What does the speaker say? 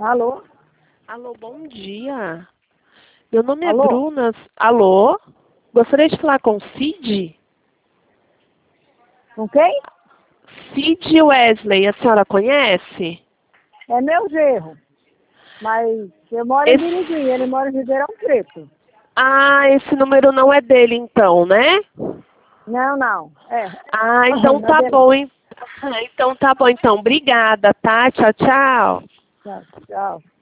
Alô? Alô, bom dia. Meu nome é Alô? Bruna. Alô? Gostaria de falar com Cid? Com quem? Cid Wesley, a senhora conhece? É meu genro. Mas eu moro em Birigui, ele mora em Ribeirão Preto. Ah, esse número não é dele então, né? Não, não. É. Ah, então Não é tá dele. bom, hein? Então tá bom, então. Obrigada, tá? Tchau, tchau. Tchau, tchau.